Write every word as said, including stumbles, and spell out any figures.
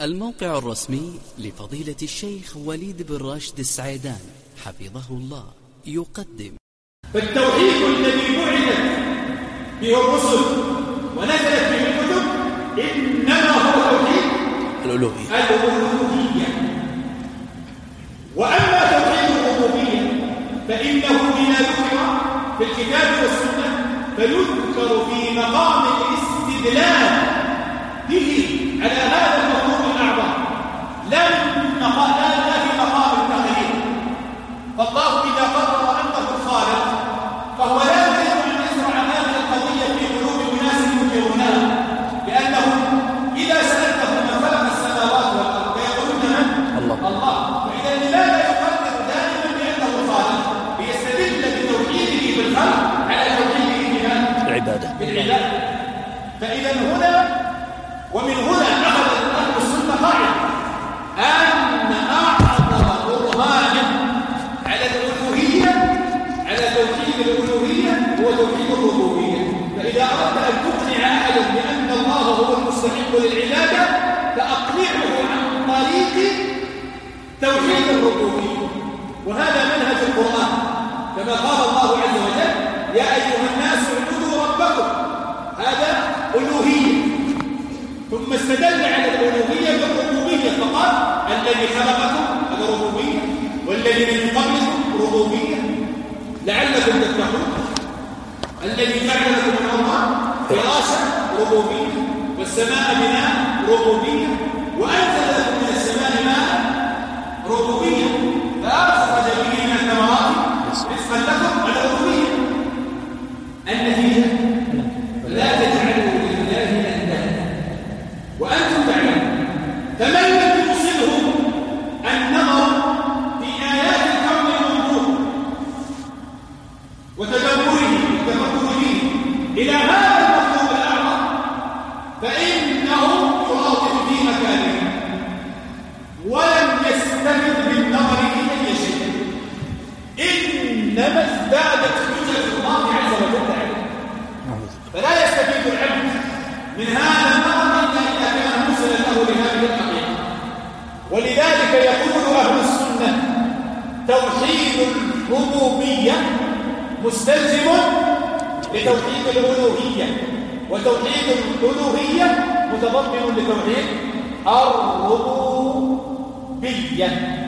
الموقع الرسمي لفضيلة الشيخ وليد بن راشد السعيدان حفظه الله يقدم. فالتوحيد الذي بعثت به الرسل ونزلت به الكتب إنما هو توحيد الألوهية الألوهية. وأما توحيد الربوبية فإنه إذا ذكر في الكتاب والسنة فيذكر في مقام الاستدلال به على هذا المفهوم الأعظم، لا لا في مقام التقليد. فالله إذا قرر أنه الخالق فهو لا يريد أن يزرع هذه القضية في قلوب أناس ينكرونها، لأنهم إذا سألتهم من خلق السماوات والأرض فيقولون من؟ الله. الله. فإذا لماذا يقرر دائما بأنه الخالق؟ ليستدل بتوحيده بالخلق على توحيده بالعبادة. بالعبادة. فإذا هنا ومن هنا أخذ أهل السنة قاعدة أن أعظم برهان على الألوهية على توحيد الألوهية هو توحيد الربوبية. فإذا أردت أن تقنع أحدا بأن الله هو المستحق للعبادة فأقنعه عن طريق توحيد الربوبية، وهذا منهج القرآن كما قال الله عز وجل: يا أيها الناس اعبدوا ربكم. هذا ألوهية، ثم استدل على الألوهية بالربوبية فقال: الذي خلقكم هذا ربوبية، والذي من قبلكم ربوبية لعلكم تتقون، الذي جعل لكم الأرض فراشا ربوبية، والسماء بناء ربوبية، وأنزل لكم من السماء ماء ربوبية، فأخرج به من الثمرات رزقا لكم على ربوبية. النتيجة: لا تجعلوا لله أندادا وأنتم تعلمون. فمن لم يوصله النظر في آيات الكون المنظور وتدبره وتفكره إلى هذا المطلوب الأعظم فإنه يراقب في مكانه ولم يستفد بالنظر في أي شيء، إنما ازدادت حجة الله عز وجل عليه. فلا يستفيد العبد من هذا النظر إلا إذا كان موصلا له لهذه الحقيقة. ولذلك يقول أهل السنة: توحيد الربوبية مستلزم لتوحيد الألوهية، وتوحيد الألوهية متضمن لتوحيد الربوبية.